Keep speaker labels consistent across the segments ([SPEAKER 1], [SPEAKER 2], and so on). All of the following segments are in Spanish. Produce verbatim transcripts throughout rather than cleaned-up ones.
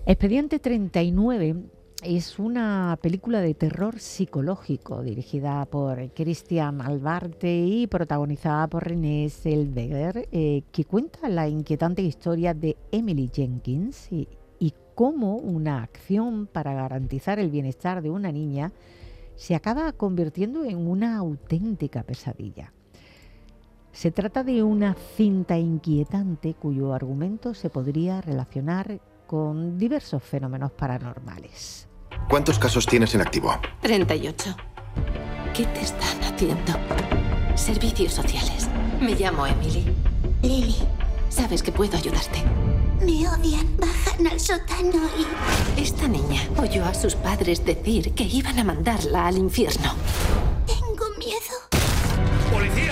[SPEAKER 1] Expediente treinta y nueve es una película de terror psicológico dirigida por Christian Albarte y protagonizada por Renée Zellweger, eh, que cuenta la inquietante historia de Emily Jenkins y, y cómo una acción para garantizar el bienestar de una niña se acaba convirtiendo en una auténtica pesadilla. Se trata de una cinta inquietante cuyo argumento se podría relacionar con diversos fenómenos paranormales.
[SPEAKER 2] ¿Cuántos casos tienes en activo?
[SPEAKER 3] treinta y ocho. ¿Qué te están haciendo? Servicios sociales. Me llamo Emily.
[SPEAKER 4] Lily.
[SPEAKER 3] Sabes que puedo ayudarte.
[SPEAKER 4] Me odian. Bajan al sótano y...
[SPEAKER 3] Esta niña oyó a sus padres decir que iban a mandarla al infierno.
[SPEAKER 4] Tengo miedo.
[SPEAKER 5] ¡Policía!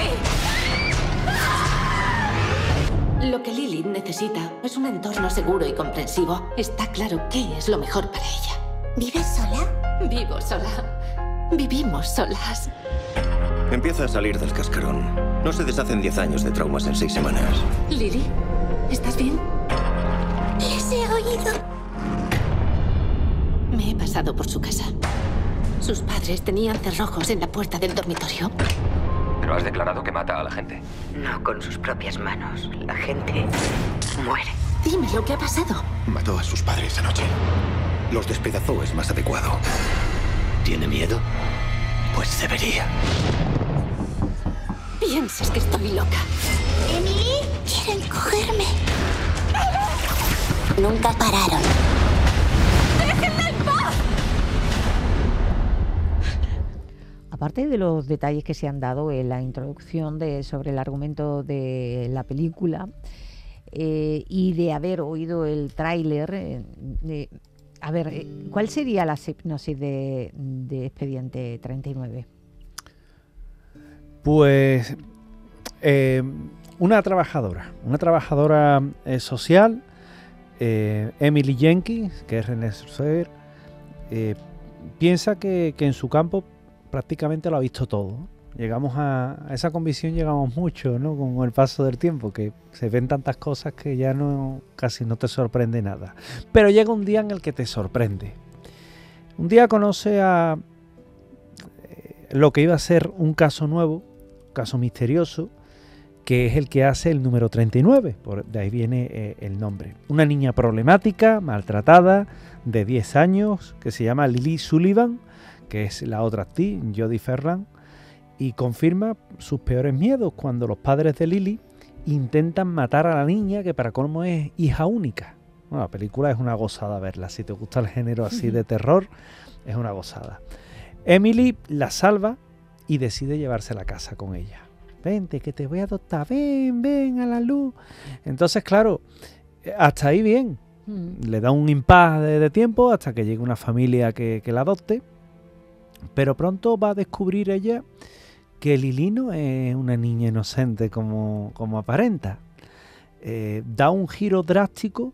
[SPEAKER 3] Lo que Lily necesita es un entorno seguro y comprensivo. Está claro qué es lo mejor para ella.
[SPEAKER 4] ¿Vives sola?
[SPEAKER 3] Vivo sola. Vivimos solas.
[SPEAKER 5] Empieza a salir del cascarón. No se deshacen diez años de traumas en seis semanas.
[SPEAKER 3] Lily, ¿estás bien?
[SPEAKER 4] Les he oído.
[SPEAKER 3] Me he pasado por su casa. Sus padres tenían cerrojos en la puerta del dormitorio.
[SPEAKER 6] Pero has declarado que mata a la gente.
[SPEAKER 7] No con sus propias manos. La gente muere.
[SPEAKER 3] Dime lo que ha pasado.
[SPEAKER 2] Mató a sus padres anoche.
[SPEAKER 5] Los despedazó es más adecuado. ¿Tiene miedo? Pues debería.
[SPEAKER 3] Piensas que estoy loca.
[SPEAKER 4] ¿Emily? Quieren cogerme. Nunca pararon.
[SPEAKER 3] ¡Déjenme en paz!
[SPEAKER 1] Aparte de los detalles que se han dado en la introducción de, sobre el argumento de la película eh, y de haber oído el tráiler, eh, eh, a ver, eh, ¿cuál sería la hipnosis de, de Expediente treinta y nueve?
[SPEAKER 8] Pues eh, una trabajadora, una trabajadora eh, social, eh, Emily Jenkins, que es Renée Zellweger, eh, piensa que, que en su campo prácticamente lo ha visto todo. Llegamos a, a esa convicción, llegamos mucho, ¿no? Con el paso del tiempo, que se ven tantas cosas que ya no casi no te sorprende nada. Pero llega un día en el que te sorprende. Un día conoce a eh, lo que iba a ser un caso nuevo, un caso misterioso, que es el que hace el número treinta y nueve, por, de ahí viene eh, el nombre. Una niña problemática, maltratada, de diez años, que se llama Lily Sullivan, que es la otra actriz, Jodie Ferland, y confirma sus peores miedos cuando los padres de Lily intentan matar a la niña, que para colmo es hija única. Bueno, la película es una gozada verla, si te gusta el género así de terror, es una gozada. Emily la salva y decide llevarse a la casa con ella. Vente, que te voy a adoptar, ven, ven a la luz. Entonces, claro, hasta ahí bien. Mm. Le da un impasse de, de tiempo hasta que llegue una familia que, que la adopte. Pero pronto va a descubrir ella que Lily no es una niña inocente como, como aparenta. Eh, da un giro drástico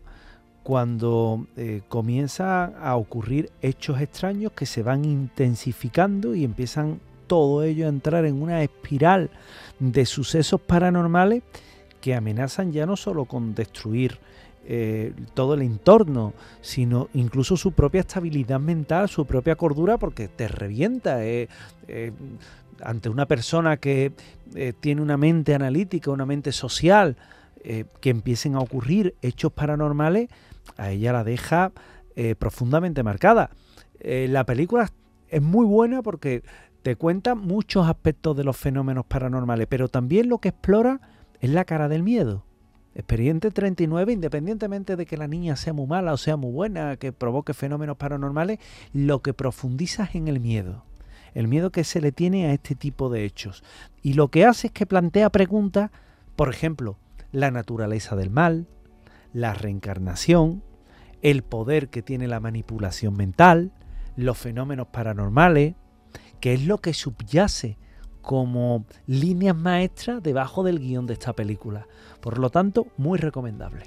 [SPEAKER 8] cuando eh, comienza a ocurrir hechos extraños que se van intensificando y empiezan todo ello a entrar en una espiral de sucesos paranormales que amenazan ya no solo con destruir Eh, todo el entorno, sino incluso su propia estabilidad mental, su propia cordura, porque te revienta eh, eh, ante una persona que eh, tiene una mente analítica, una mente social, eh, que empiecen a ocurrir hechos paranormales, a ella la deja eh, profundamente marcada. Eh, la película es muy buena porque te cuenta muchos aspectos de los fenómenos paranormales, pero también lo que explora es la cara del miedo. Expediente treinta y nueve, independientemente de que la niña sea muy mala o sea muy buena, que provoque fenómenos paranormales, lo que profundiza es en el miedo. El miedo que se le tiene a este tipo de hechos. Y lo que hace es que plantea preguntas, por ejemplo, la naturaleza del mal, la reencarnación, el poder que tiene la manipulación mental, los fenómenos paranormales, que es lo que subyace como líneas maestras debajo del guión de esta película. Por lo tanto, muy recomendable.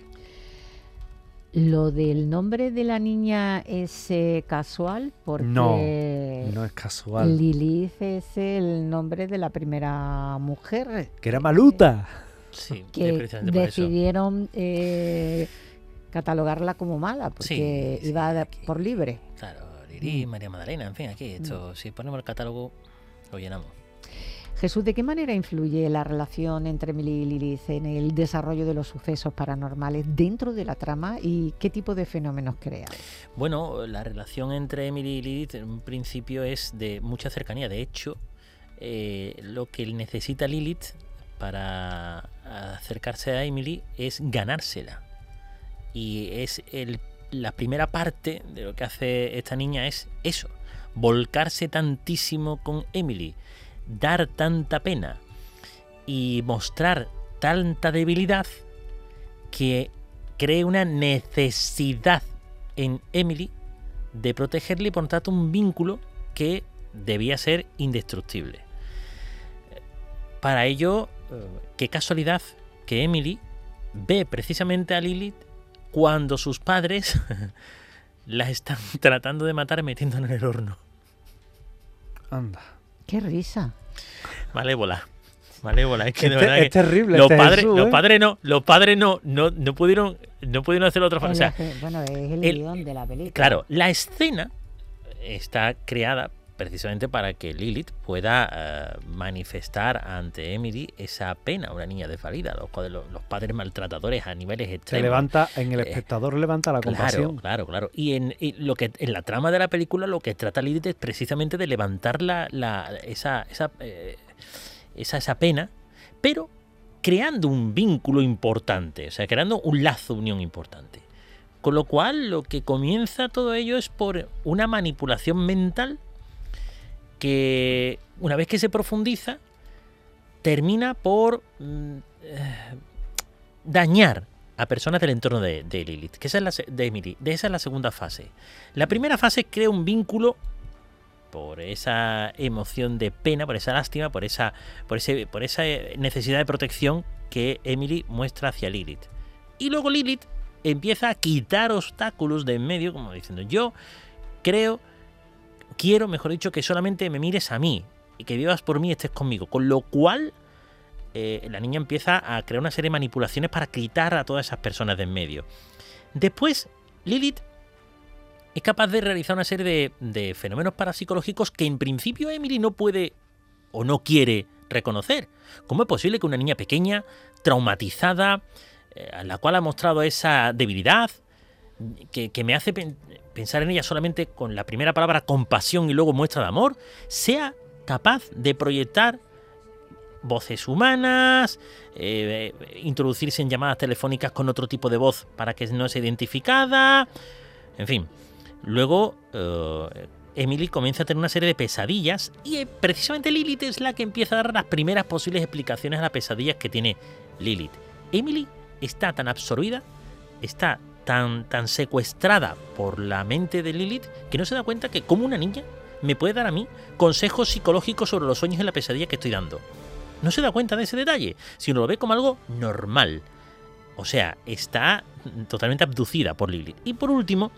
[SPEAKER 1] ¿Lo del nombre de la niña es eh, casual? Porque
[SPEAKER 8] no, no es casual.
[SPEAKER 1] Lilith es el nombre de la primera mujer.
[SPEAKER 8] Que era Maluta.
[SPEAKER 9] Sí,
[SPEAKER 1] que
[SPEAKER 9] precisamente por
[SPEAKER 1] decidieron eh, catalogarla como mala, porque
[SPEAKER 9] Sí,
[SPEAKER 1] iba
[SPEAKER 9] sí,
[SPEAKER 1] de-
[SPEAKER 9] aquí.
[SPEAKER 1] por libre.
[SPEAKER 9] Claro, Lili,
[SPEAKER 1] Mm.
[SPEAKER 9] María Magdalena, en fin, aquí esto, si ponemos el catálogo, lo llenamos.
[SPEAKER 1] Jesús, ¿de qué manera influye la relación entre Emily y Lilith en el desarrollo de los sucesos paranormales dentro de la trama y qué tipo de fenómenos crea?
[SPEAKER 9] Bueno, la relación entre Emily y Lilith en un principio es de mucha cercanía. De hecho, eh, lo que necesita Lilith para acercarse a Emily es ganársela. Y es el, la primera parte de lo que hace esta niña es eso, volcarse tantísimo con Emily, dar tanta pena y mostrar tanta debilidad que cree una necesidad en Emily de protegerle y por tanto un vínculo que debía ser indestructible. Para ello, eh, qué casualidad que Emily ve precisamente a Lilith cuando sus padres la están tratando de matar metiéndola en el horno.
[SPEAKER 8] Anda.
[SPEAKER 1] ¡Qué risa!
[SPEAKER 9] Malévola. Malévola, es que
[SPEAKER 8] Es
[SPEAKER 9] de
[SPEAKER 8] te-
[SPEAKER 9] verdad
[SPEAKER 8] es
[SPEAKER 9] que
[SPEAKER 8] terrible
[SPEAKER 9] los
[SPEAKER 8] este
[SPEAKER 9] padres,
[SPEAKER 8] Jesús,
[SPEAKER 9] los
[SPEAKER 8] ¿eh?
[SPEAKER 9] padres no, los padres no, no, no pudieron, no pudieron hacer otra forma. O
[SPEAKER 1] El
[SPEAKER 9] sea,
[SPEAKER 1] eje- bueno, es el,
[SPEAKER 9] el-
[SPEAKER 1] guión de la película.
[SPEAKER 9] claro, la escena está creada precisamente para que Lilith pueda eh, manifestar ante Emily esa pena, una niña desvalida, los, los, los padres maltratadores a niveles
[SPEAKER 8] Se
[SPEAKER 9] extremos.
[SPEAKER 8] levanta, en el
[SPEAKER 9] Eh,
[SPEAKER 8] espectador levanta la
[SPEAKER 9] Claro,
[SPEAKER 8] compasión.
[SPEAKER 9] claro, claro. Y en, y lo que en la trama de la película lo que trata Lilith es precisamente de levantar la, la- esa, esa, eh, esa, esa pena, pero creando un vínculo importante, o sea, creando un lazo de unión importante. Con lo cual, lo que comienza todo ello es por una manipulación mental que, una vez que se profundiza, termina por mm, eh, dañar a personas del entorno de, de Lilith, que esa es la, se- de Emily, de esa es la segunda fase. La primera fase crea un vínculo por esa emoción de pena, por esa lástima, por esa, por ese, por esa necesidad de protección que Emily muestra hacia Lilith. Y luego Lilith empieza a quitar obstáculos de en medio, como diciendo, yo creo, quiero, mejor dicho, que solamente me mires a mí y que vivas por mí y estés conmigo. Con lo cual, eh, la niña empieza a crear una serie de manipulaciones para quitar a todas esas personas de en medio. Después, Lilith es capaz de realizar una serie de, de fenómenos parapsicológicos que en principio Emily no puede o no quiere reconocer. ¿Cómo es posible que una niña pequeña, traumatizada, eh, a la cual ha mostrado esa debilidad, que, que me hace pen- pensar en ella solamente con la primera palabra compasión y luego muestra de amor, sea capaz de proyectar voces humanas, eh, introducirse en llamadas telefónicas con otro tipo de voz para que no sea identificada, en fin. Luego eh, Emily comienza a tener una serie de pesadillas y eh, precisamente Lilith es la que empieza a dar las primeras posibles explicaciones a las pesadillas que tiene Lilith. Emily está tan absorbida, está tan, tan secuestrada por la mente de Lilith que no se da cuenta que como una niña me puede dar a mí consejos psicológicos sobre los sueños y la pesadilla que estoy dando. No se da cuenta de ese detalle, sino lo ve como algo normal. O sea, está totalmente abducida por Lilith. Y por último,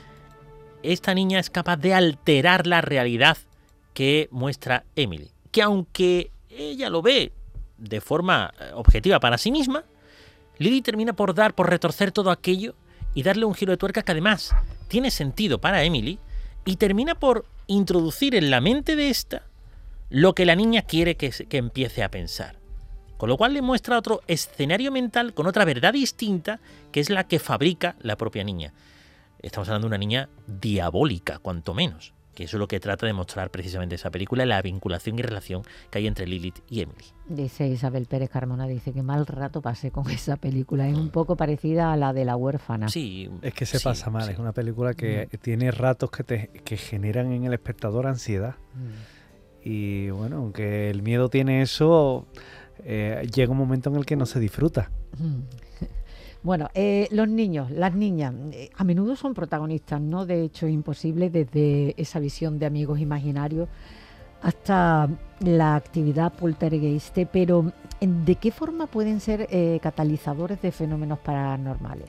[SPEAKER 9] esta niña es capaz de alterar la realidad que muestra Emily. Que aunque ella lo ve de forma objetiva para sí misma, Lilith termina por dar, por retorcer todo aquello y darle un giro de tuerca que además tiene sentido para Emily y termina por introducir en la mente de esta lo que la niña quiere que, se- que empiece a pensar. Con lo cual le muestra otro escenario mental con otra verdad distinta que es la que fabrica la propia niña. Estamos hablando de una niña diabólica, cuanto menos, que eso es lo que trata de mostrar precisamente esa película, la vinculación y relación que hay entre Lilith y Emily.
[SPEAKER 1] Dice Isabel Pérez Carmona, dice que mal rato pasé con esa película. Es un poco parecida a la de La huérfana.
[SPEAKER 9] Sí,
[SPEAKER 8] Es que se
[SPEAKER 9] sí,
[SPEAKER 8] pasa mal,
[SPEAKER 9] sí.
[SPEAKER 8] es una película que tiene ratos que, te, que generan en el espectador ansiedad.
[SPEAKER 1] Mm.
[SPEAKER 8] Y bueno, aunque el miedo tiene eso, eh, llega un momento en el que no se disfruta.
[SPEAKER 1] Mm. Bueno, eh, los niños, las niñas, eh, a menudo son protagonistas, ¿no? De hecho, imposible desde esa visión de amigos imaginarios hasta la actividad poltergeist. Pero, ¿de qué forma pueden ser eh, catalizadores de fenómenos paranormales?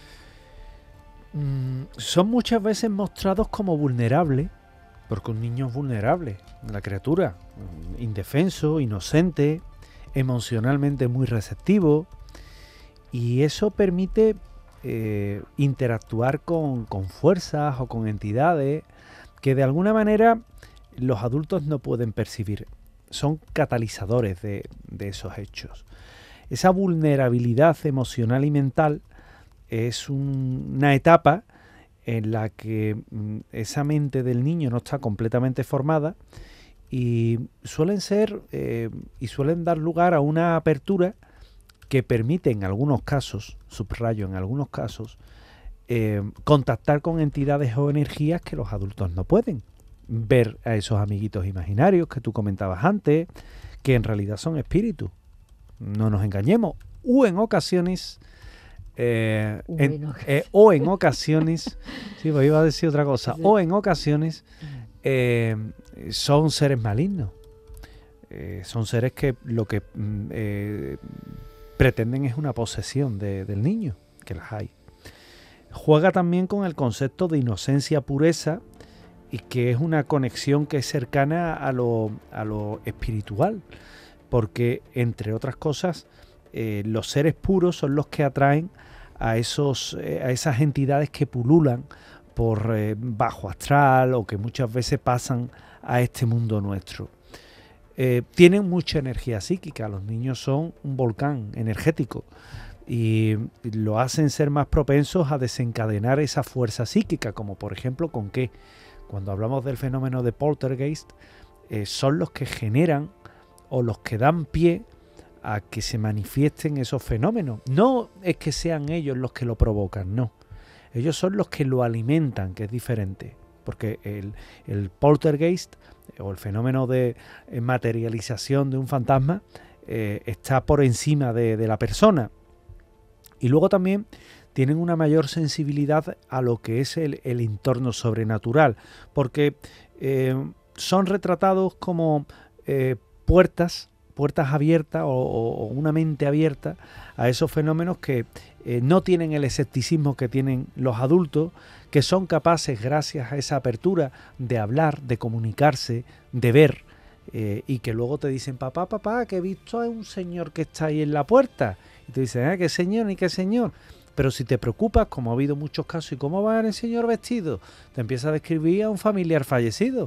[SPEAKER 8] Mm, son muchas veces mostrados como vulnerables, porque un niño es vulnerable, la criatura, mm, indefenso, inocente, emocionalmente muy receptivo, y eso permite eh, interactuar con, con fuerzas o con entidades que de alguna manera los adultos no pueden percibir. Son catalizadores de, de esos hechos. Esa vulnerabilidad emocional y mental es un, una etapa en la que mm, esa mente del niño no está completamente formada y suelen ser eh, y suelen dar lugar a una apertura que permite en algunos casos, subrayo en algunos casos, eh, contactar con entidades o energías que los adultos no pueden. Ver a esos amiguitos imaginarios que tú comentabas antes, que en realidad son espíritus. No nos engañemos. O en ocasiones... Eh, en, eh, o en ocasiones... sí, pues iba a decir otra cosa. O en ocasiones eh, son seres malignos. Eh, son seres que lo que eh, pretenden es una posesión de, del niño, que las hay. Juega también con el concepto de inocencia, pureza, y que es una conexión que es cercana a lo, a lo espiritual, porque entre otras cosas eh, los seres puros son los que atraen a, esos, eh, a esas entidades que pululan por eh, bajo astral o que muchas veces pasan a este mundo nuestro. Eh, tienen mucha energía psíquica, los niños son un volcán energético y lo hacen ser más propensos a desencadenar esa fuerza psíquica, como por ejemplo con qué. Cuando hablamos del fenómeno de poltergeist, eh, son los que generan o los que dan pie a que se manifiesten esos fenómenos. No es que sean ellos los que lo provocan, no. Ellos son los que lo alimentan, que es diferente. Porque el, el poltergeist o el fenómeno de materialización de un fantasma eh, está por encima de, de la persona. Y luego también tienen una mayor sensibilidad a lo que es el, el entorno sobrenatural, porque eh, son retratados como eh, puertas, puertas abiertas o, o una mente abierta a esos fenómenos que eh, no tienen el escepticismo que tienen los adultos, que son capaces, gracias a esa apertura, de hablar, de comunicarse, de ver, eh, y que luego te dicen, papá, papá, que he visto a un señor que está ahí en la puerta. Y te dicen, ¿eh? ¿Qué señor ni qué señor? Pero si te preocupas, como ha habido muchos casos, ¿y cómo va el señor vestido? Te empieza a describir a un familiar fallecido.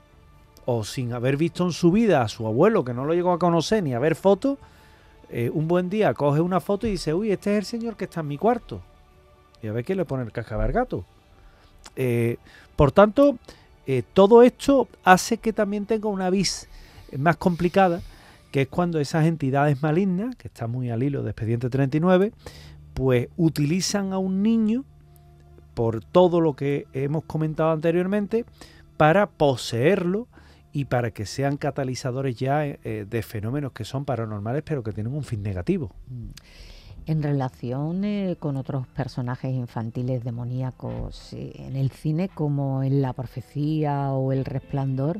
[SPEAKER 8] O sin haber visto en su vida a su abuelo, que no lo llegó a conocer ni a ver fotos, eh, un buen día coge una foto y dice, uy, este es el señor que está en mi cuarto. Y a ver qué le pone el cascabargato. Eh, por tanto, eh, todo esto hace que también tenga una vis más complicada, que es cuando esas entidades malignas, que está muy al hilo de Expediente treinta y nueve, pues utilizan a un niño, por todo lo que hemos comentado anteriormente, para poseerlo y para que sean catalizadores ya eh, de fenómenos que son paranormales, pero que tienen un fin negativo.
[SPEAKER 1] En relación eh, con otros personajes infantiles demoníacos eh, en el cine, como en La Profecía o El Resplandor,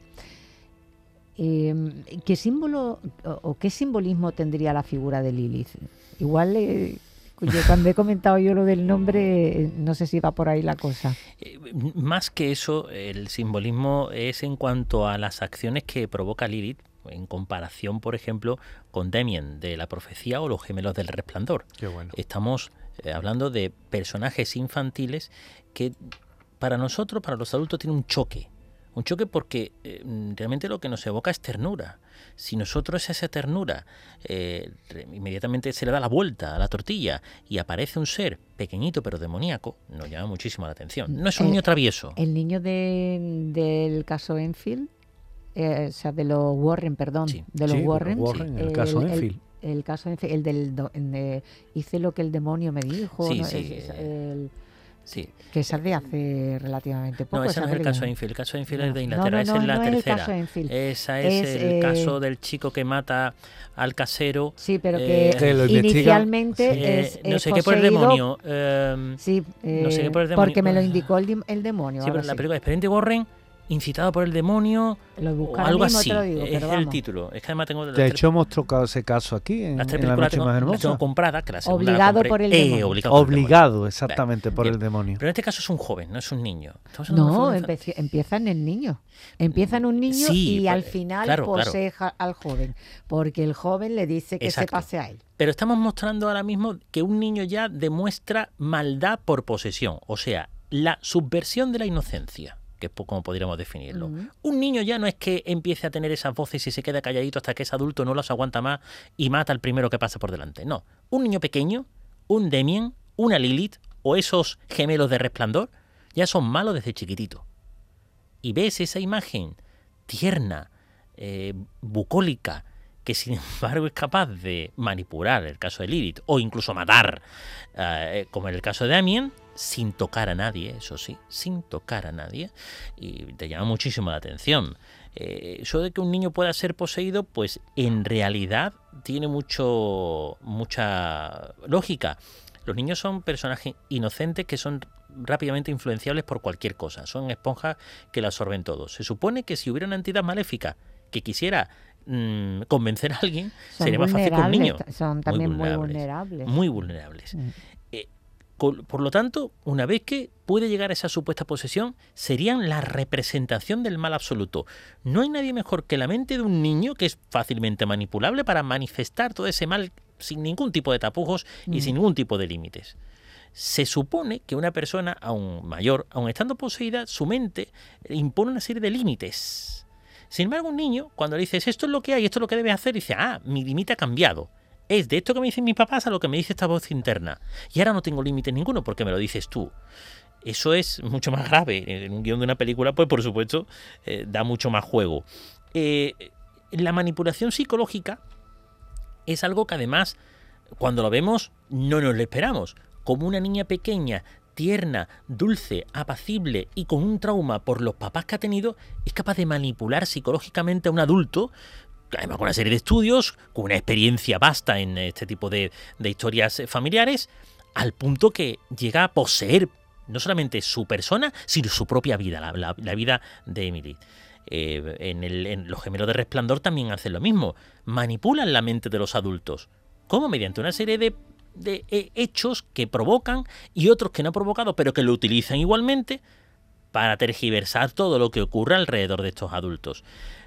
[SPEAKER 1] eh, ¿qué símbolo o, o qué simbolismo tendría la figura de Lilith? Igual... Eh, Yo cuando he comentado yo lo del nombre, no sé si va por ahí la cosa.
[SPEAKER 9] Eh, más que eso, el simbolismo es en cuanto a las acciones que provoca Lilith, en comparación, por ejemplo, con Damien de La Profecía o los gemelos del Resplandor.
[SPEAKER 8] Qué bueno.
[SPEAKER 9] Estamos eh, hablando de personajes infantiles que para nosotros, para los adultos, tienen un choque. Un choque porque eh, realmente lo que nos evoca es ternura. Si nosotros esa ternura eh, inmediatamente se le da la vuelta a la tortilla y aparece un ser pequeñito pero demoníaco, nos llama muchísimo la atención. No es un
[SPEAKER 1] el,
[SPEAKER 9] niño travieso.
[SPEAKER 1] El niño de, del caso Enfield, eh, o sea, de los Warren, perdón,
[SPEAKER 8] sí,
[SPEAKER 1] de los
[SPEAKER 8] sí,
[SPEAKER 1] Warren,
[SPEAKER 8] los Warren el,
[SPEAKER 1] el
[SPEAKER 8] caso Enfield.
[SPEAKER 1] El, el caso Enfield, el del do, de, hice lo que el demonio me dijo,
[SPEAKER 9] sí,
[SPEAKER 1] ¿no?
[SPEAKER 9] sí,
[SPEAKER 1] es, es, el,
[SPEAKER 9] Sí.
[SPEAKER 1] Que esa es de hace relativamente poco.
[SPEAKER 9] No, ese no es el caso Enfield. El caso Enfield no. es de Inglaterra.
[SPEAKER 1] No, no,
[SPEAKER 9] esa es la
[SPEAKER 1] no
[SPEAKER 9] tercera.
[SPEAKER 1] Es el
[SPEAKER 9] Esa es, es el eh... caso del chico que mata al casero.
[SPEAKER 1] Sí, pero que,
[SPEAKER 9] eh,
[SPEAKER 1] que lo inicialmente sí. es,
[SPEAKER 9] eh, No sé
[SPEAKER 1] poseído,
[SPEAKER 9] qué por el demonio. Eh,
[SPEAKER 1] sí, eh,
[SPEAKER 9] no sé qué por el demonio.
[SPEAKER 1] Porque me lo indicó el, el demonio.
[SPEAKER 9] Sí, pero en la película de Expediente Warren incitado por el demonio
[SPEAKER 1] Lo
[SPEAKER 9] o
[SPEAKER 1] buscaré
[SPEAKER 9] algo
[SPEAKER 1] mismo,
[SPEAKER 9] así.
[SPEAKER 1] te lo digo,
[SPEAKER 9] es
[SPEAKER 1] pero
[SPEAKER 9] el
[SPEAKER 1] vamos.
[SPEAKER 9] título. Es que además tengo las
[SPEAKER 8] De
[SPEAKER 9] tres-
[SPEAKER 8] hecho, hemos tocado ese caso aquí en,
[SPEAKER 9] las tres
[SPEAKER 8] en La
[SPEAKER 9] películas
[SPEAKER 8] Noche
[SPEAKER 9] tengo,
[SPEAKER 8] Más
[SPEAKER 9] las
[SPEAKER 8] Hermosa.
[SPEAKER 9] tengo compradas, que la segunda la
[SPEAKER 1] Obligado
[SPEAKER 9] compré.
[SPEAKER 1] por el
[SPEAKER 9] Eh,
[SPEAKER 1] demonio.
[SPEAKER 9] obligado, por el
[SPEAKER 8] Obligado,
[SPEAKER 9] demonio.
[SPEAKER 8] exactamente, por
[SPEAKER 9] Bien.
[SPEAKER 8] el demonio.
[SPEAKER 9] Pero en este caso es un joven, no es un niño. Estamos hablando de
[SPEAKER 1] No,
[SPEAKER 9] una figura
[SPEAKER 1] empeci- empieza en el niño. Empieza en un niño
[SPEAKER 9] Sí,
[SPEAKER 1] y
[SPEAKER 9] pues,
[SPEAKER 1] al final
[SPEAKER 9] claro, claro.
[SPEAKER 1] posee ja- al joven. Porque el joven le dice que
[SPEAKER 9] Exacto.
[SPEAKER 1] se pase a él.
[SPEAKER 9] Pero estamos mostrando ahora mismo que un niño ya demuestra maldad por posesión, o sea, la subversión de la inocencia, que es po- como podríamos definirlo.
[SPEAKER 1] Ujú.
[SPEAKER 9] Un niño ya no es que empiece a tener esas voces y se queda calladito hasta que es adulto, no las aguanta más y mata al primero que pasa por delante. No, un niño pequeño, un Damien, una Lilith o esos gemelos de Resplandor, ya son malos desde chiquitito. Y ves esa imagen tierna, eh, bucólica, que sin embargo es capaz de manipular, el caso de Lilith, o incluso matar, eh, como en el caso de Damien, sin tocar a nadie, eso sí, sin tocar a nadie, y te llama muchísimo la atención. Eh, eso de que un niño pueda ser poseído, pues en realidad tiene mucho mucha lógica. Los niños son personajes inocentes que son rápidamente influenciables por cualquier cosa, son esponjas que la absorben todo. Se supone que si hubiera una entidad maléfica que quisiera mmm, convencer a alguien,
[SPEAKER 1] Son
[SPEAKER 9] sería más fácil que un niño.
[SPEAKER 1] vulnerables, son también muy vulnerables.
[SPEAKER 9] Muy vulnerables.
[SPEAKER 1] Mm.
[SPEAKER 9] Eh, col- por lo tanto, una vez que puede llegar a esa supuesta posesión, serían la representación del mal absoluto. No hay nadie mejor que la mente de un niño, que es fácilmente manipulable, para manifestar todo ese mal sin ningún tipo de tapujos y
[SPEAKER 1] Mm.
[SPEAKER 9] sin ningún tipo de límites. Se supone que una persona, aún mayor, aún estando poseída, su mente impone una serie de límites. Sin embargo, un niño, cuando le dices esto es lo que hay, esto es lo que debes hacer, dice, ah, mi límite ha cambiado. Es de esto que me dicen mis papás a lo que me dice esta voz interna. Y ahora no tengo límite ninguno porque me lo dices tú. Eso es mucho más grave. En un guión de una película, pues por supuesto, eh, da mucho más juego. Eh, la manipulación psicológica es algo que además, cuando lo vemos, no nos lo esperamos. Como una niña pequeña, tierna, dulce, apacible y con un trauma por los papás que ha tenido, es capaz de manipular psicológicamente a un adulto, además con una serie de estudios, con una experiencia vasta en este tipo de, de historias familiares, al punto que llega a poseer no solamente su persona, sino su propia vida, la, la, la vida de Emily. Eh, en, el, en Los Gemelos de Resplandor también hacen lo mismo, manipulan la mente de los adultos. ¿Cómo? Mediante una serie de de hechos que provocan y otros que no han provocado, pero que lo utilizan igualmente para tergiversar todo lo que ocurre alrededor de estos adultos.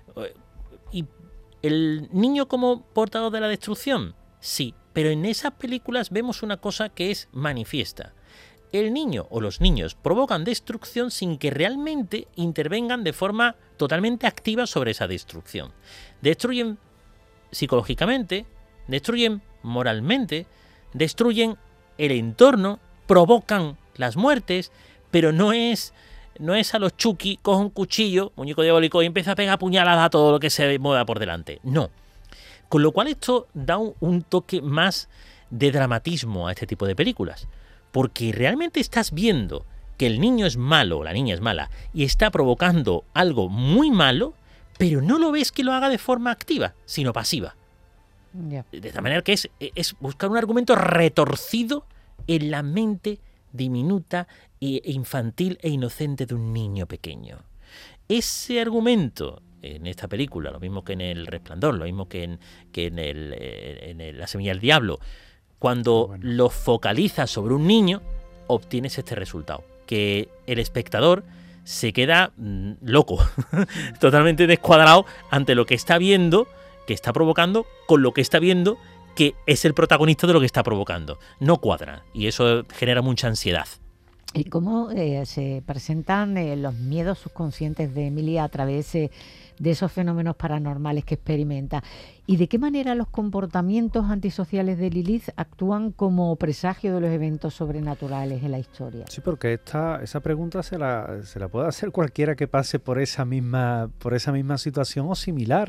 [SPEAKER 9] ¿Y el niño como portador de la destrucción? Sí, pero en esas películas vemos una cosa que es manifiesta. El niño o los niños provocan destrucción sin que realmente intervengan de forma totalmente activa sobre esa destrucción. Destruyen psicológicamente, destruyen moralmente, destruyen el entorno, provocan las muertes, pero no es, no es a los Chucky, coge un cuchillo, muñeco diabólico, y empieza a pegar puñaladas a todo lo que se mueva por delante. No. Con lo cual esto da un, un toque más de dramatismo a este tipo de películas. Porque realmente estás viendo que el niño es malo, la niña es mala, y está provocando algo muy malo, pero no lo ves que lo haga de forma activa, sino pasiva.
[SPEAKER 1] Yeah.
[SPEAKER 9] De esta manera que es, es buscar un argumento retorcido en la mente diminuta e infantil e inocente de un niño pequeño. Ese argumento en esta película, lo mismo que en El Resplandor, lo mismo que en, que en, el, en el La Semilla del Diablo, cuando
[SPEAKER 8] bueno.
[SPEAKER 9] lo focaliza sobre un niño, obtienes este resultado, que el espectador se queda mmm, loco, totalmente descuadrado ante lo que está viendo, que está provocando, con lo que está viendo, que es el protagonista de lo que está provocando. No cuadra, y eso genera mucha ansiedad.
[SPEAKER 1] ¿Y cómo eh, se presentan eh, los miedos subconscientes de Emily a través eh, de esos fenómenos paranormales que experimenta? ¿Y de qué manera los comportamientos antisociales de Lilith actúan como presagio de los eventos sobrenaturales en la historia?
[SPEAKER 8] Sí, porque esta, esa pregunta se la, se la puede hacer cualquiera que pase por esa misma, por esa misma situación o similar.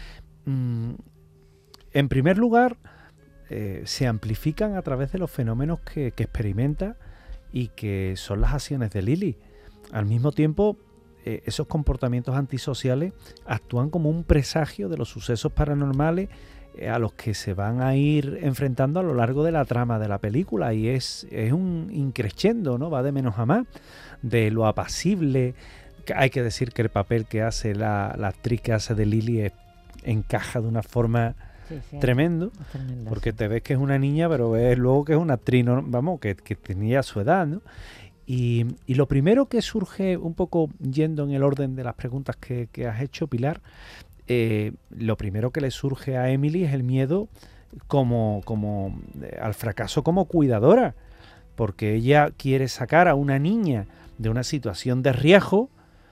[SPEAKER 8] En primer lugar, eh, se amplifican a través de los fenómenos que, que experimenta y que son las acciones de Lily. Al mismo tiempo, eh, esos comportamientos antisociales actúan como un presagio de los sucesos paranormales eh, a los que se van a ir enfrentando a lo largo de la trama de la película, y es, es un increscendo, ¿no? Va de menos a más, de lo apacible, hay que decir que el papel que hace la, la actriz que hace de Lily es, encaja de una forma sí, sí, tremendo, tremendo, porque sí. te ves que es una niña, pero ves luego que es una actriz, ¿no? Vamos, que, que tenía su edad, ¿no? Y, y lo primero que surge, un poco yendo en el orden de las preguntas que, que has hecho, Pilar, eh, lo primero que le surge a Emily es el miedo como, como eh, al fracaso como cuidadora, porque ella quiere sacar a una niña de una situación de riesgo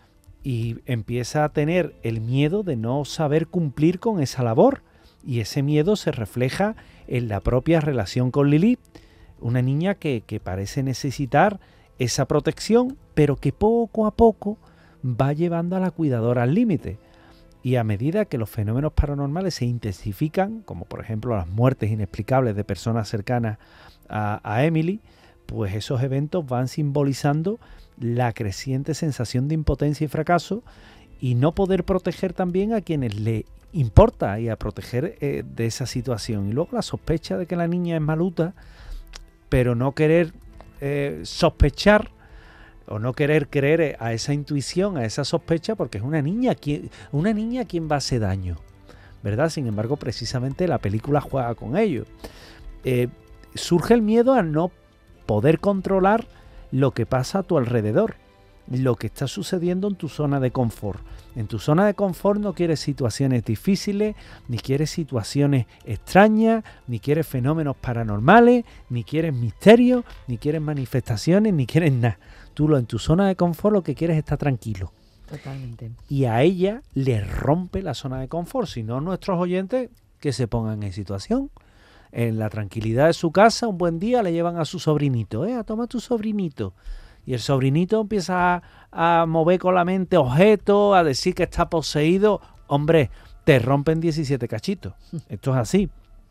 [SPEAKER 8] y empieza a tener el miedo de no saber cumplir con esa labor, y ese miedo se refleja en la propia relación con Lily, una niña que, que parece necesitar esa protección, pero que poco a poco va llevando a la cuidadora al límite. Y a medida que los fenómenos paranormales se intensifican, como por ejemplo las muertes inexplicables de personas cercanas a, a Emily, pues esos eventos van simbolizando la creciente sensación de impotencia y fracaso, y no poder proteger también a quienes le importa y a proteger eh, de esa situación. Y luego la sospecha de que la niña es maluta, pero no querer eh, sospechar o no querer creer a esa intuición, a esa sospecha, porque es una niña, quien, una niña a quien va a hacer daño, ¿verdad? Sin embargo, precisamente la película juega con ello. Eh, surge el miedo a no poder controlar lo que pasa a tu alrededor, lo que está sucediendo en tu zona de confort. En tu zona de confort no quieres situaciones difíciles, ni quieres situaciones extrañas, ni quieres fenómenos paranormales, ni quieres misterios, ni quieres manifestaciones, ni quieres nada. Tú lo, en tu zona de confort lo que quieres es estar tranquilo.
[SPEAKER 1] Totalmente.
[SPEAKER 8] Y a ella le rompe la zona de confort. Si no, nuestros oyentes que se pongan en situación. En la tranquilidad de su casa, un buen día le llevan a su sobrinito. Eh, toma tu sobrinito. Y el sobrinito empieza a, a mover con la mente objetos, a decir que está poseído. Hombre, te rompen diecisiete cachitos. Esto es así.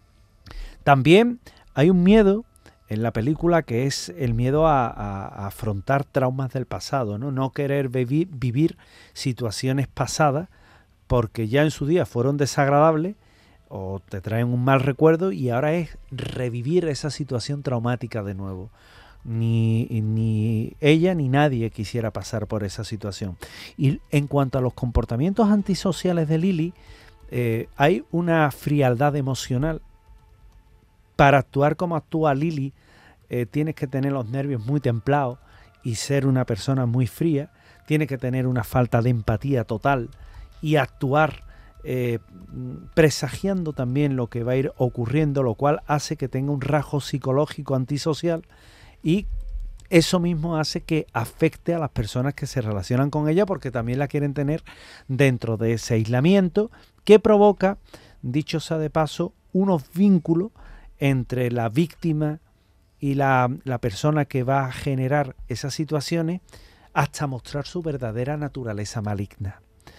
[SPEAKER 8] También hay un miedo en la película que es el miedo a, a, a afrontar traumas del pasado, ¿no? No querer vivir, vivir situaciones pasadas porque ya en su día fueron desagradables o te traen un mal recuerdo, y ahora es revivir esa situación traumática de nuevo. Ni, ni ella ni nadie quisiera pasar por esa situación. Y en cuanto a los comportamientos antisociales de Lily, eh, hay una frialdad emocional. Para actuar como actúa Lily, eh, tienes que tener los nervios muy templados y ser una persona muy fría. Tienes que tener una falta de empatía total y actuar eh, presagiando también lo que va a ir ocurriendo, lo cual hace que tenga un rasgo psicológico antisocial, y eso mismo hace que afecte a las personas que se relacionan con ella, porque también la quieren tener dentro de ese aislamiento que provoca, dicho sea de paso, unos vínculos entre la víctima y la, la persona que va a generar esas situaciones, hasta mostrar su verdadera naturaleza maligna.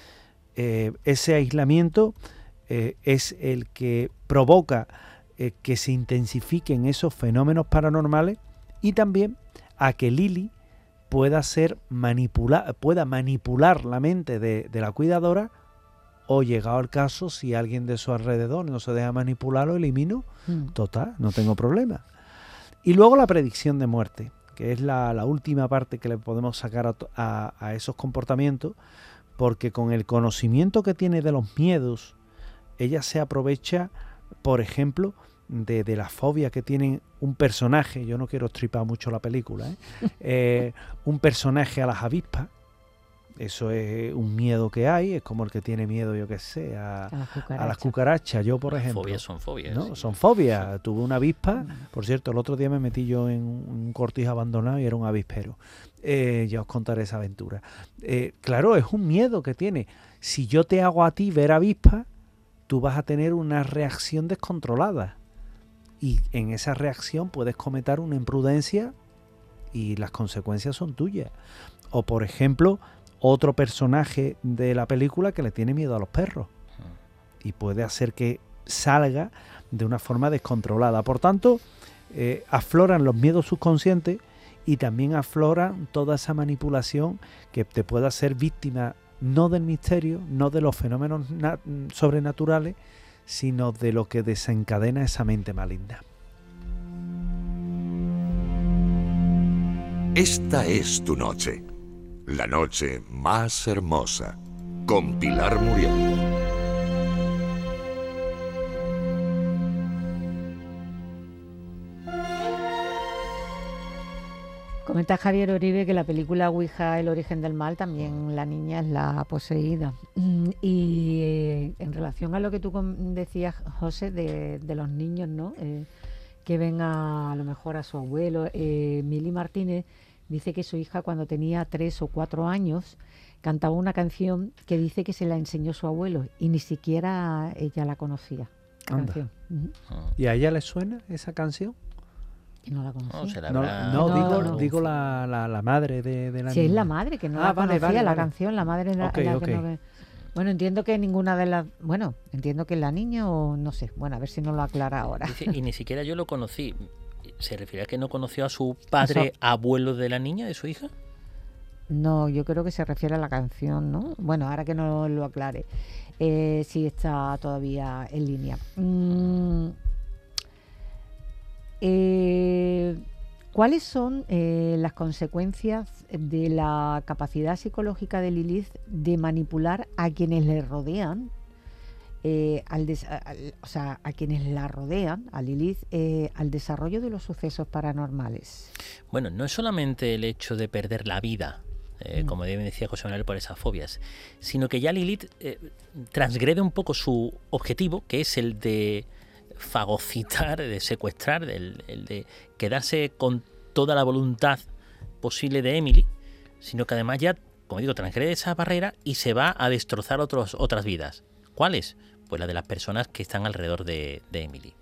[SPEAKER 8] Eh, ese aislamiento eh, es el que provoca eh, que se intensifiquen esos fenómenos paranormales, y también a que Lily pueda ser manipula, pueda manipular la mente de, de la cuidadora, o llegado al caso, si alguien de su alrededor no se deja manipular, lo elimino. Mm. Total, no tengo problema. Y luego la predicción de muerte, que es la, la última parte que le podemos sacar a, a, a esos comportamientos, porque con el conocimiento que tiene de los miedos, ella se aprovecha, por ejemplo, de, de la fobia que tiene un personaje. Yo no quiero estripar mucho la película, ¿eh? eh, un personaje a las avispas. Eso es un miedo que hay, es como el que tiene miedo, yo qué sé, a, a, las cucarachas. a las cucarachas. Yo, por ejemplo.
[SPEAKER 9] Fobias son fobias.
[SPEAKER 8] ¿no?
[SPEAKER 9] Sí.
[SPEAKER 8] Son fobias. Tuve una avispa, por cierto, el otro día me metí yo en un cortijo abandonado y era un avispero. Eh, ya os contaré esa aventura. Eh, claro, es un miedo que tiene. Si yo te hago a ti ver avispas, tú vas a tener una reacción descontrolada. Y en esa reacción puedes cometer una imprudencia y las consecuencias son tuyas. O, por ejemplo, otro personaje de la película que le tiene miedo a los perros y puede hacer que salga de una forma descontrolada. Por tanto, eh, afloran los miedos subconscientes y también afloran toda esa manipulación que te puede hacer víctima no del misterio, no de los fenómenos na- sobrenaturales, sino de lo que desencadena esa mente maligna.
[SPEAKER 10] Esta es tu noche. La noche más hermosa, con Pilar Muriel.
[SPEAKER 1] Comenta Javier Oribe que la película Ouija, el origen del mal, también la niña es la poseída. Y eh, en relación a lo que tú decías, José, de, de los niños, ¿no? Eh, que ven a, a lo mejor a su abuelo. Eh, Mili Martínez dice que su hija, cuando tenía tres o cuatro años, cantaba una canción que dice que se la enseñó su abuelo y ni siquiera ella la conocía. La canción. Uh-huh.
[SPEAKER 8] ¿Y a ella le suena esa canción?
[SPEAKER 1] Que no la conocía.
[SPEAKER 9] No, se la
[SPEAKER 8] No,
[SPEAKER 9] habrá-
[SPEAKER 8] no,
[SPEAKER 1] No,
[SPEAKER 8] digo,
[SPEAKER 1] no.
[SPEAKER 8] digo la, la, la madre de, de la
[SPEAKER 1] Si
[SPEAKER 8] niña.
[SPEAKER 1] es la madre, que no
[SPEAKER 8] Ah,
[SPEAKER 1] la
[SPEAKER 8] vale,
[SPEAKER 1] conocía
[SPEAKER 8] vale,
[SPEAKER 1] la
[SPEAKER 8] vale.
[SPEAKER 1] canción, la madre era
[SPEAKER 8] Ok,
[SPEAKER 1] la
[SPEAKER 8] ok.
[SPEAKER 1] que no ve. Bueno, entiendo que ninguna de las... Bueno, entiendo que la niña o no sé. Bueno, a ver si nos lo aclara ahora.
[SPEAKER 9] Dice, y ni siquiera yo lo conocí. ¿Se refiere a que no conoció a su padre,
[SPEAKER 1] Eso-
[SPEAKER 9] abuelo de la niña, de su hija?
[SPEAKER 1] No, yo creo que se refiere a la canción, ¿no? Bueno, ahora que no lo aclare. Eh, sí está todavía en línea. Mm, eh, ¿Cuáles son eh, las consecuencias de la capacidad psicológica de Lilith de manipular a quienes le rodean? Eh, al des- al- o sea, a quienes la rodean, a Lilith, eh, al desarrollo de los sucesos paranormales.
[SPEAKER 9] Bueno, no es solamente el hecho de perder la vida, eh,
[SPEAKER 1] Mm.
[SPEAKER 9] como bien decía José Manuel, por esas fobias, sino que ya Lilith eh, transgrede un poco su objetivo, que es el de fagocitar, de secuestrar, el, el de quedarse con toda la voluntad posible de Emily, sino que además ya, como digo, transgrede esa barrera y se va a destrozar otros, otras vidas. ¿Cuáles? Pues la de las personas que están alrededor de, de Emily.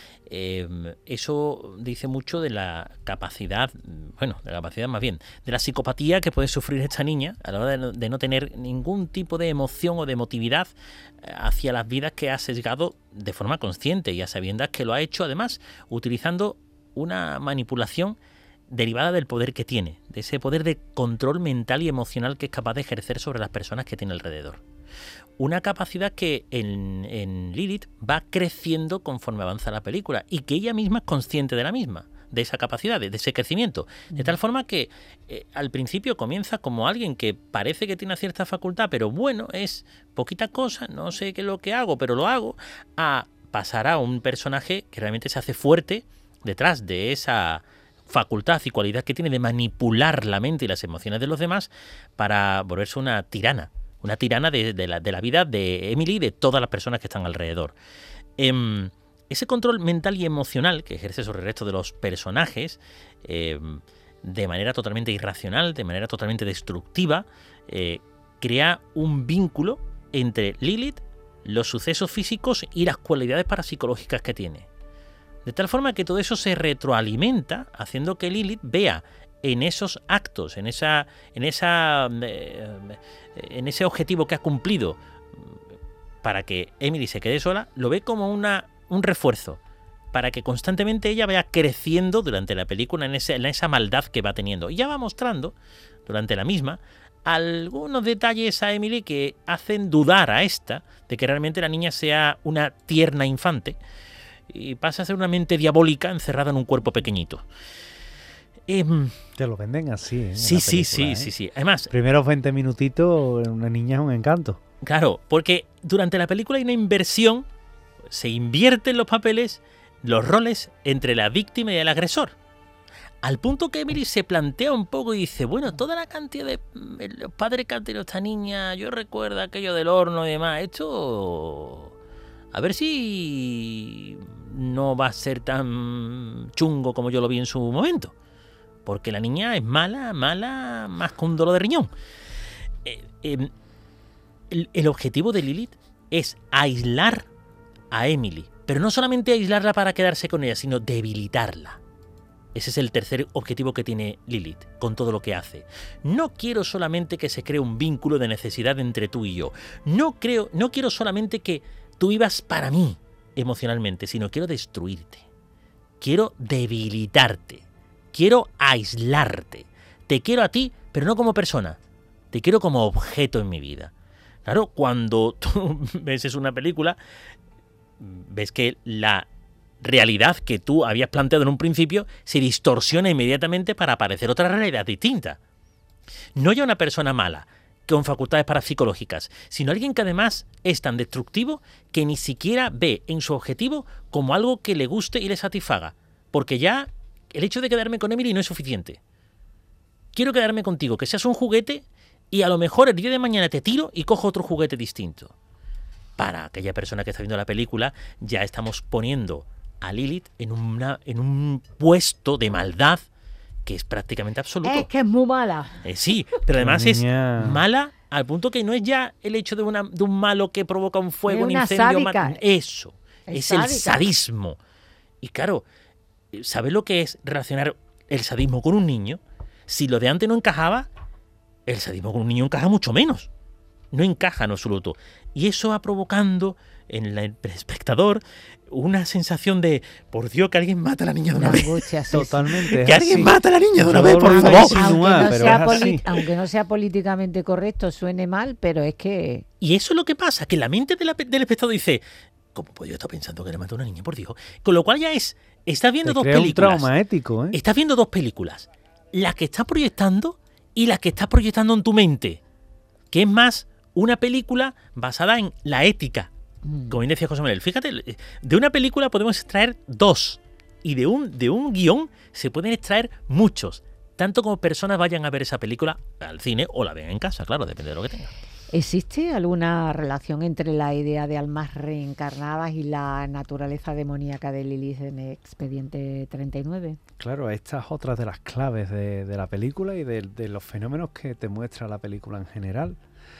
[SPEAKER 9] Eh, eso dice mucho de la capacidad, bueno, de la capacidad más bien, de la psicopatía que puede sufrir esta niña a la hora de no, de no tener ningún tipo de emoción o de emotividad hacia las vidas que ha sesgado de forma consciente y a sabiendas que lo ha hecho además utilizando una manipulación derivada del poder que tiene, de ese poder de control mental y emocional que es capaz de ejercer sobre las personas que tiene alrededor. Una capacidad que en, en Lilith va creciendo conforme avanza la película y que ella misma es consciente de la misma, de esa capacidad, de, de ese crecimiento. De tal forma que eh, al principio comienza como alguien que parece que tiene cierta facultad, pero bueno, es poquita cosa, no sé qué es lo que hago, pero lo hago, a pasar a un personaje que realmente se hace fuerte detrás de esa facultad y cualidad que tiene de manipular la mente y las emociones de los demás para volverse una tirana. Una tirana de, de, la, de la vida de Emily y de todas las personas que están alrededor. Eh, ese control mental y emocional que ejerce sobre el resto de los personajes, eh, de manera totalmente irracional, de manera totalmente destructiva, eh, crea un vínculo entre Lilith, los sucesos físicos y las cualidades parapsicológicas que tiene. De tal forma que todo eso se retroalimenta, haciendo que Lilith vea en esos actos, en esa, en esa, eh, en ese objetivo que ha cumplido para que Emily se quede sola, lo ve como una, un refuerzo para que constantemente ella vaya creciendo durante la película en, ese, en esa maldad que va teniendo. Y ya va mostrando durante la misma algunos detalles a Emily que hacen dudar a esta de que realmente la niña sea una tierna infante y pasa a ser una mente diabólica encerrada en un cuerpo pequeñito. Eh,
[SPEAKER 8] Te lo venden así, ¿eh?
[SPEAKER 9] Sí, sí, sí,
[SPEAKER 8] ¿eh?
[SPEAKER 9] sí, sí. Además,
[SPEAKER 8] primeros veinte minutitos, una niña es un encanto.
[SPEAKER 9] Claro, porque durante la película hay una inversión, se invierten los papeles, los roles entre la víctima y el agresor. Al punto que Emily se plantea un poco y dice, bueno, toda la cantidad de los padres que han tenido esta niña, yo recuerdo aquello del horno y demás, esto... A ver si no va a ser tan chungo como yo lo vi en su momento. Porque la niña es mala, mala, más que un dolor de riñón. Eh, eh, el, el objetivo de Lilith es aislar a Emily. Pero no solamente aislarla para quedarse con ella, sino debilitarla. Ese es el tercer objetivo que tiene Lilith con todo lo que hace. No quiero solamente que se cree un vínculo de necesidad entre tú y yo. No, creo, no quiero solamente que tú vivas para mí emocionalmente, sino quiero destruirte. Quiero debilitarte. Quiero aislarte. Te quiero a ti, pero no como persona. Te quiero como objeto en mi vida. Claro, cuando tú ves una película, ves que la realidad que tú habías planteado en un principio se distorsiona inmediatamente para aparecer otra realidad distinta. no ya una persona mala, con facultades parapsicológicas, sino alguien que además es tan destructivo que ni siquiera ve en su objetivo como algo que le guste y le satisfaga. Porque ya el hecho de quedarme con Emily no es suficiente. Quiero quedarme contigo, que seas un juguete y a lo mejor el día de mañana te tiro y cojo otro juguete distinto. Para aquella persona que está viendo la película, ya estamos poniendo a Lilith en, una, en un puesto de maldad que es prácticamente absoluto.
[SPEAKER 1] Es que es muy mala.
[SPEAKER 9] Eh, sí, pero además
[SPEAKER 8] Niña.
[SPEAKER 9] es mala al punto que no es ya el hecho de, una, de un malo que provoca un fuego,
[SPEAKER 1] Es
[SPEAKER 9] un
[SPEAKER 1] una
[SPEAKER 9] incendio.
[SPEAKER 1] sádica.
[SPEAKER 9] ma- Eso, es,
[SPEAKER 1] Es
[SPEAKER 9] el
[SPEAKER 1] sádica.
[SPEAKER 9] sadismo. Y claro, ¿sabes lo que es relacionar el sadismo con un niño? Si lo de antes no encajaba, el sadismo con un niño encaja mucho menos. No encaja en absoluto. Y eso va provocando en la- el espectador una sensación de, por Dios, que alguien mata a la niña de una
[SPEAKER 1] Una
[SPEAKER 9] vez.
[SPEAKER 1] angustia, sí, sí.
[SPEAKER 8] Totalmente.
[SPEAKER 9] Que
[SPEAKER 8] es
[SPEAKER 9] alguien
[SPEAKER 8] así.
[SPEAKER 9] mata a la niña de una
[SPEAKER 8] Yo
[SPEAKER 9] vez,
[SPEAKER 8] lo
[SPEAKER 9] por
[SPEAKER 8] volví a
[SPEAKER 9] favor.
[SPEAKER 8] insinuar,
[SPEAKER 1] Aunque no,
[SPEAKER 8] pero
[SPEAKER 1] sea
[SPEAKER 8] es así.
[SPEAKER 1] poli- aunque no sea políticamente correcto, suene mal, pero es que...
[SPEAKER 9] Y eso es lo que pasa, que la mente de la- del espectador dice, ¿cómo puedo yo estar pensando que le mató a una niña, por Dios? Con lo cual ya es, estás viendo
[SPEAKER 8] Te
[SPEAKER 9] dos
[SPEAKER 8] crea un
[SPEAKER 9] películas.
[SPEAKER 8] trauma ético, ¿eh?
[SPEAKER 9] Estás viendo dos películas. La que estás proyectando y la que estás proyectando en tu mente. Que es más una película basada en la ética. Como bien decía José Manuel. Fíjate, de una película podemos extraer dos. Y de un, de un guión se pueden extraer muchos. Tanto como personas vayan a ver esa película al cine o la ven en casa, claro, depende de lo que tengan.
[SPEAKER 1] ¿Existe alguna relación entre la idea de almas reencarnadas y la naturaleza demoníaca de Lilith en Expediente treinta y nueve?
[SPEAKER 8] Claro, esta es otra de las claves de, de la película y de, de los fenómenos que te muestra la película en general.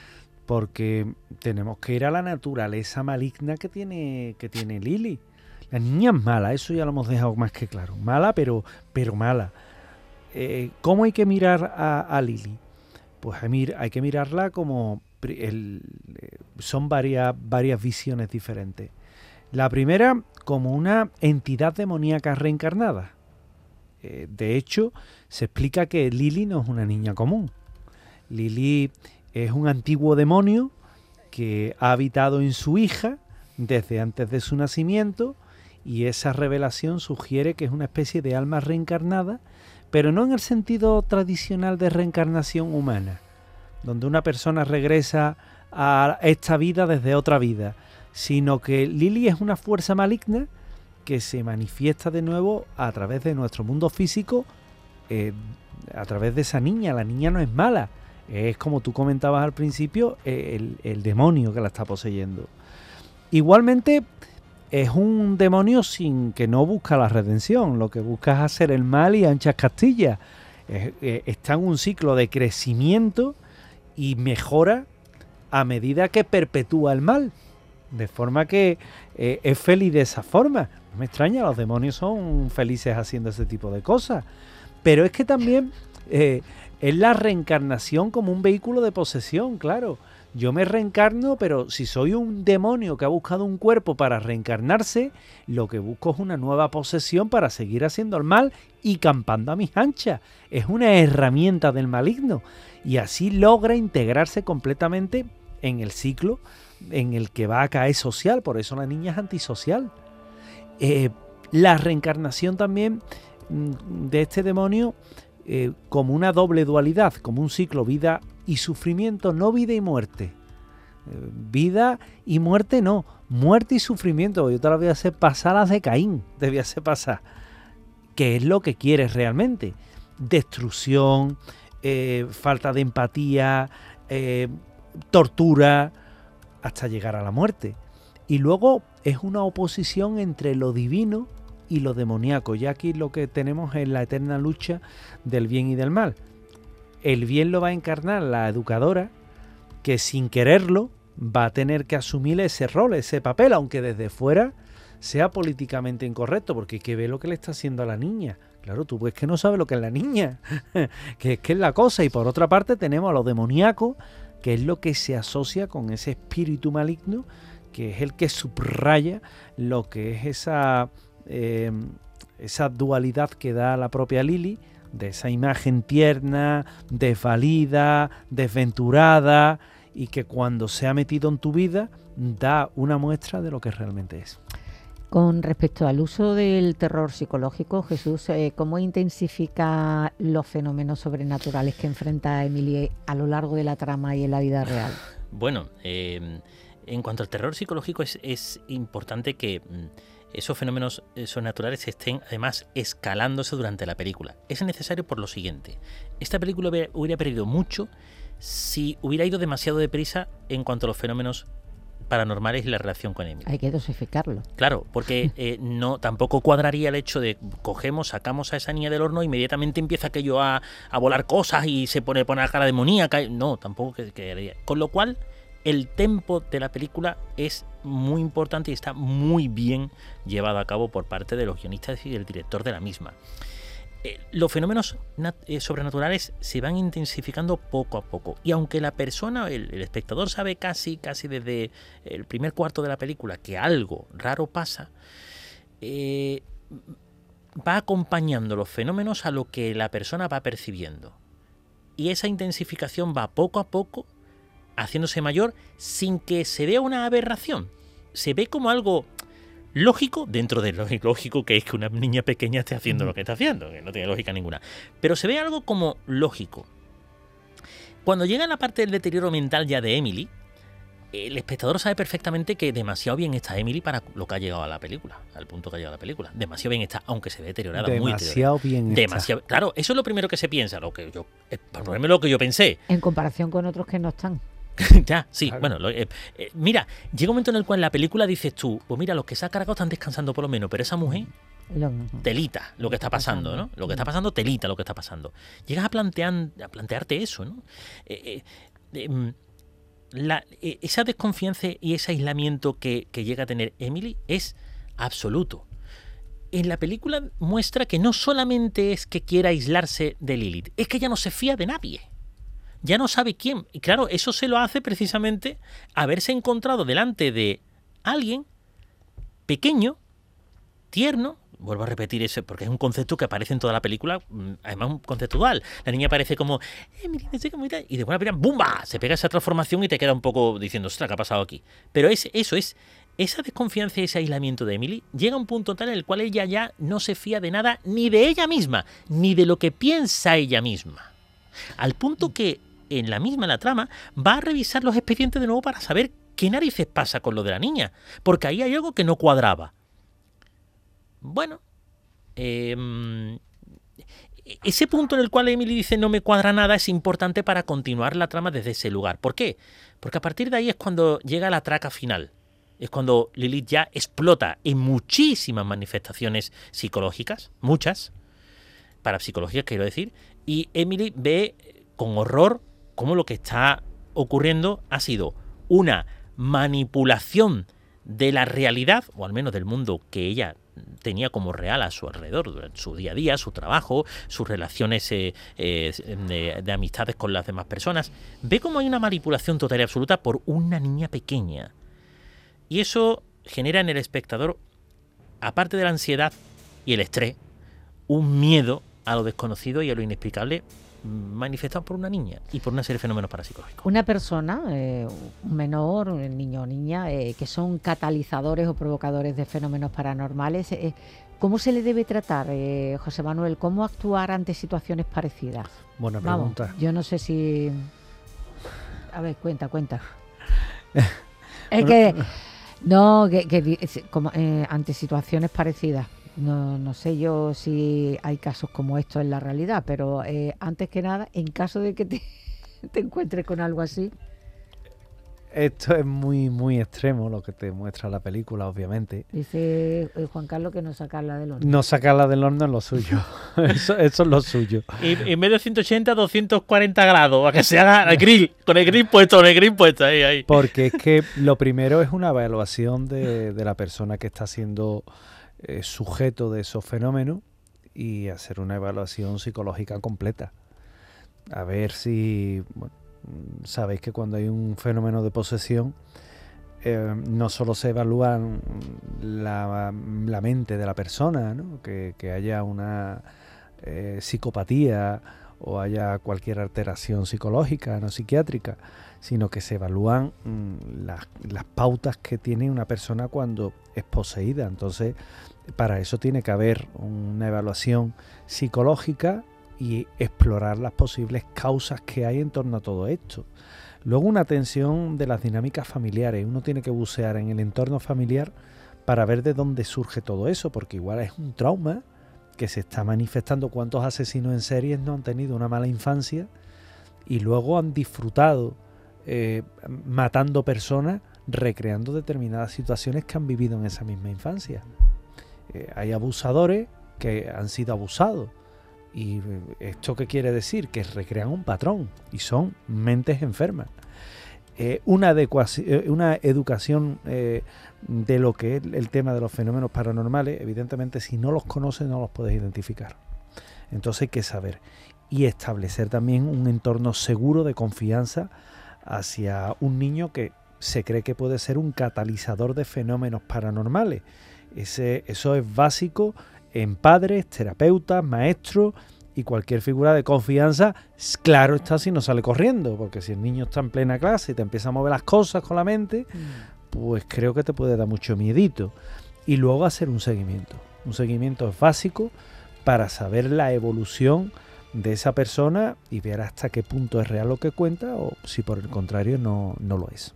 [SPEAKER 8] Porque tenemos que ir a la naturaleza maligna que tiene, que tiene Lily. La niña es mala, eso ya lo hemos dejado más que claro. Mala, pero, pero mala. Eh, ¿Cómo hay que mirar a, a Lily? Pues hay, mir- hay que mirarla como... pri- el- eh, son varias, varias visiones diferentes. La primera, como una entidad demoníaca reencarnada. Eh, de hecho, se explica que Lily no es una niña común. Lily es un antiguo demonio que ha habitado en su hija desde antes de su nacimiento, y esa revelación sugiere que es una especie de alma reencarnada, pero no en el sentido tradicional de reencarnación humana, donde una persona regresa a esta vida desde otra vida, sino que Lily es una fuerza maligna que se manifiesta de nuevo a través de nuestro mundo físico, eh, a través de esa niña. La niña no es mala, es como tú comentabas al principio, el, el demonio que la está poseyendo. Igualmente es un demonio sin que no busca la redención, lo que busca es hacer el mal y anchas Castilla. Es, eh, está en un ciclo de crecimiento y mejora a medida que perpetúa el mal, de forma que eh, es feliz de esa forma. No me extraña, los demonios son felices haciendo ese tipo de cosas, pero es que también eh, es la reencarnación como un vehículo de posesión, claro. Yo me reencarno, pero si soy un demonio que ha buscado un cuerpo para reencarnarse, lo que busco es una nueva posesión para seguir haciendo el mal y campando a mis anchas. Es una herramienta del maligno y así logra integrarse completamente en el ciclo en el que va a caer social. Por eso la niña es antisocial. Eh, la reencarnación también mm, de este demonio eh, como una doble dualidad, como un ciclo vida y sufrimiento, no vida y muerte. Eh, vida y muerte no, muerte y sufrimiento. Yo te la voy a hacer pasar las de Caín, te voy a hacer pasar. ¿Qué es lo que quieres realmente? Destrucción, eh, falta de empatía, eh, tortura, hasta llegar a la muerte. Y luego es una oposición entre lo divino y lo demoníaco. Ya aquí lo que tenemos es la eterna lucha del bien y del mal. El bien lo va a encarnar la educadora, que sin quererlo va a tener que asumir ese rol, ese papel, aunque desde fuera sea políticamente incorrecto, porque hay que ver lo que le está haciendo a la niña. Claro, tú ves que no sabes lo que es la niña, que es que es la cosa. Y por otra parte tenemos a lo demoníaco, que es lo que se asocia con ese espíritu maligno, que es el que subraya lo que es esa, eh, esa dualidad que da la propia Lily, de esa imagen tierna, desvalida, desventurada, y que cuando se ha metido en tu vida da una muestra de lo que realmente es.
[SPEAKER 1] Con respecto al uso del terror psicológico, Jesús, eh, ¿cómo intensifica los fenómenos sobrenaturales que enfrenta Emily a lo largo de la trama y en la vida real?
[SPEAKER 9] Bueno, eh, en cuanto al terror psicológico es, es importante que esos fenómenos sobrenaturales estén además escalándose durante la película. Es necesario por lo siguiente: esta película hubiera, hubiera perdido mucho si hubiera ido demasiado deprisa en cuanto a los fenómenos paranormales y la relación con Emily.
[SPEAKER 1] Hay que dosificarlo.
[SPEAKER 9] Claro, porque eh, no tampoco cuadraría el hecho de cogemos, sacamos a esa niña del horno, inmediatamente empieza aquello a, a volar cosas y se pone, pone la cara demoníaca. No, tampoco quedaría. Con lo cual, el tempo de la película es muy importante y está muy bien llevado a cabo por parte de los guionistas y del director de la misma. Eh, los fenómenos nat- eh, sobrenaturales se van intensificando poco a poco, y aunque la persona, el, el espectador sabe casi, casi desde el primer cuarto de la película que algo raro pasa, eh, va acompañando los fenómenos a lo que la persona va percibiendo, y esa intensificación va poco a poco haciéndose mayor sin que se vea una aberración. Se ve como algo lógico dentro de lo ilógico que es que una niña pequeña esté haciendo lo que está haciendo, que no tiene lógica ninguna. Pero se ve algo como lógico. Cuando llega la parte del deterioro mental ya de Emily, el espectador sabe perfectamente que demasiado bien está Emily para lo que ha llegado a la película, al punto que ha llegado a la película. Demasiado bien está, aunque se ve deteriorada, muy
[SPEAKER 8] demasiado
[SPEAKER 9] deteriorada.
[SPEAKER 8] bien
[SPEAKER 9] Demasiado está. Claro, eso es lo primero que se piensa, lo que yo, por lo menos lo que yo pensé.
[SPEAKER 1] En comparación con otros que no están.
[SPEAKER 9] Ya, sí,
[SPEAKER 8] Claro.
[SPEAKER 9] bueno, lo, eh, eh, mira, llega un momento en el cual en la película dices tú, pues mira, los que se han cargado están descansando por lo menos, pero esa mujer,
[SPEAKER 1] Lo-
[SPEAKER 9] telita lo que está pasando, ¿no? Lo que está pasando, telita lo que está pasando. Llegas a, plantear, a plantearte eso, ¿no? Eh, eh, eh, la, eh, esa desconfianza y ese aislamiento que, que llega a tener Emily es absoluto. En la película muestra que no solamente es que quiera aislarse de Lilith, es que ella no se fía de nadie. Ya no sabe quién. Y claro, eso se lo hace precisamente haberse encontrado delante de alguien pequeño, tierno. Vuelvo a repetir eso porque es un concepto que aparece en toda la película, además un concepto dual. La niña aparece como, eh, mira, no sé cómo está, y de buena pena, ¡bumba! Se pega esa transformación y te queda un poco diciendo, ostras, ¿qué ha pasado aquí? Pero es eso, es esa desconfianza y ese aislamiento de Emily llega a un punto tal en el cual ella ya no se fía de nada, ni de ella misma, ni de lo que piensa ella misma. Al punto que en la misma la trama va a revisar los expedientes de nuevo para saber qué narices pasa con lo de la niña, porque ahí hay algo que no cuadraba. Bueno, eh, ese punto en el cual Emily dice no me cuadra nada es importante para continuar la trama desde ese lugar. ¿Por qué? Porque a partir de ahí es cuando llega la traca final. Es cuando Lilith ya explota en muchísimas manifestaciones psicológicas, muchas, parapsicológicas quiero decir, y Emily ve con horror cómo lo que está ocurriendo ha sido una manipulación de la realidad, o al menos del mundo que ella tenía como real a su alrededor, durante su día a día, su trabajo, sus relaciones eh, eh, de, de amistades con las demás personas. Ve cómo hay una manipulación total y absoluta por una niña pequeña. Y eso genera en el espectador, aparte de la ansiedad y el estrés, un miedo a lo desconocido y a lo inexplicable manifestado por una niña y por una serie de fenómenos parapsicológicos.
[SPEAKER 1] Una persona, eh, un menor, un niño o niña, eh, que son catalizadores o provocadores de fenómenos paranormales, eh, ¿cómo se le debe tratar, eh, José Manuel? ¿Cómo actuar ante situaciones parecidas?
[SPEAKER 8] Buena
[SPEAKER 1] Vamos,
[SPEAKER 8] pregunta.
[SPEAKER 1] yo no sé si... A ver, cuenta, cuenta. Es que... No, que, que como, eh, ante situaciones parecidas. No, no sé yo si hay casos como estos en la realidad, pero eh, antes que nada, en caso de que te, te encuentres con algo así.
[SPEAKER 8] Esto es muy, muy extremo lo que te muestra la película, obviamente.
[SPEAKER 1] Dice eh, Juan Carlos que no sacarla del horno.
[SPEAKER 8] No sacarla del horno es lo suyo. eso, eso es lo suyo.
[SPEAKER 9] Y en vez de ciento ochenta, doscientos cuarenta grados, a que se haga el grill, con el grill puesto, con el grill puesto, ahí, ahí.
[SPEAKER 8] Porque es que lo primero es una evaluación de, de la persona que está siendo eh, sujeto de esos fenómenos y hacer una evaluación psicológica completa. A ver si... Bueno, sabéis que cuando hay un fenómeno de posesión eh, no solo se evalúa la, la mente de la persona, ¿no? que, que haya una eh, psicopatía o haya cualquier alteración psicológica, no psiquiátrica, sino que se evalúan mmm, las, las pautas que tiene una persona cuando es poseída. Entonces, para eso tiene que haber una evaluación psicológica y explorar las posibles causas que hay en torno a todo esto. Luego, una atención de las dinámicas familiares. Uno tiene que bucear en el entorno familiar para ver de dónde surge todo eso, porque igual es un trauma que se está manifestando. ¿Cuántos asesinos en series no han tenido una mala infancia y luego han disfrutado eh, matando personas, recreando determinadas situaciones que han vivido en esa misma infancia? Eh, hay abusadores que han sido abusados. ¿Y esto qué quiere decir? Que recrean un patrón y son mentes enfermas. Eh, una, adecuación, una educación eh, de lo que es el tema de los fenómenos paranormales, evidentemente si no los conoces no los puedes identificar. Entonces hay que saber y establecer también un entorno seguro de confianza hacia un niño que se cree que puede ser un catalizador de fenómenos paranormales. Ese, eso es básico en padres, terapeutas, maestros y cualquier figura de confianza. Claro está si no sale corriendo, porque si el niño está en plena clase y te empieza a mover las cosas con la mente, mm. pues creo que te puede dar mucho miedito. Y luego hacer un seguimiento. Un seguimiento es básico para saber la evolución de esa persona y ver hasta qué punto es real lo que cuenta o si por el contrario no, no lo es.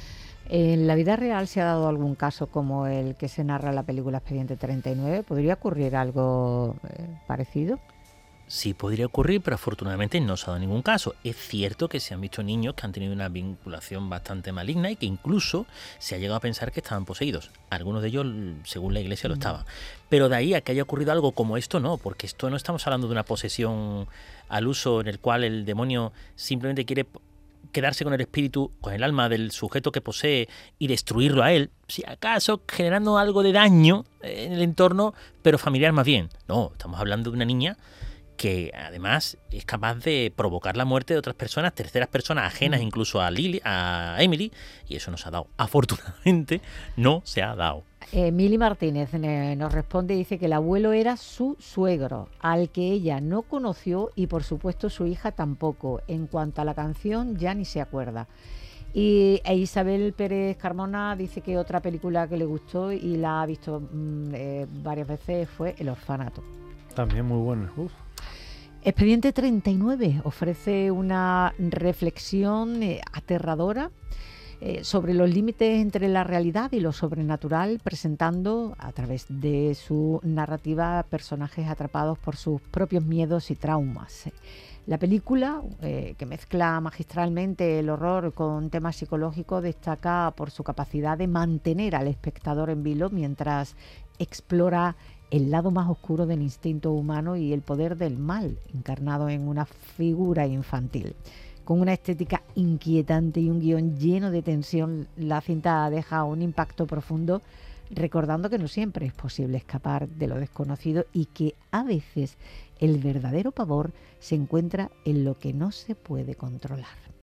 [SPEAKER 1] ¿En la vida real se ha dado algún caso como el que se narra en la película Expediente treinta y nueve? ¿Podría ocurrir algo eh, parecido?
[SPEAKER 9] Sí, podría ocurrir, pero afortunadamente no se ha dado ningún caso. Es cierto que se han visto niños que han tenido una vinculación bastante maligna y que incluso se ha llegado a pensar que estaban poseídos. Algunos de ellos, según la iglesia, lo estaban. Pero de ahí a que haya ocurrido algo como esto, no, porque esto no estamos hablando de una posesión al uso en el cual el demonio simplemente quiere quedarse con el espíritu, con el alma del sujeto que posee y destruirlo a él, si acaso generando algo de daño en el entorno, pero familiar más bien. No, estamos hablando de una niña que además es capaz de provocar la muerte de otras personas, terceras personas ajenas incluso a Lily, a Emily, y eso no se ha dado. Afortunadamente no se ha dado.
[SPEAKER 1] Emily Martínez eh, nos responde y dice que el abuelo era su suegro, al que ella no conoció y por supuesto su hija tampoco. En cuanto a la canción ya ni se acuerda. Y e Isabel Pérez Carmona dice que otra película que le gustó y la ha visto mmm, eh, varias veces fue El orfanato.
[SPEAKER 8] También muy buena. Uf.
[SPEAKER 1] Expediente treinta y nueve ofrece una reflexión eh, aterradora eh, sobre los límites entre la realidad y lo sobrenatural, presentando a través de su narrativa personajes atrapados por sus propios miedos y traumas. La película, eh, que mezcla magistralmente el horror con temas psicológicos, destaca por su capacidad de mantener al espectador en vilo mientras explora el lado más oscuro del instinto humano y el poder del mal, encarnado en una figura infantil. Con una estética inquietante y un guión lleno de tensión, la cinta deja un impacto profundo, recordando que no siempre es posible escapar de lo desconocido y que a veces el verdadero pavor se encuentra en lo que no se puede controlar.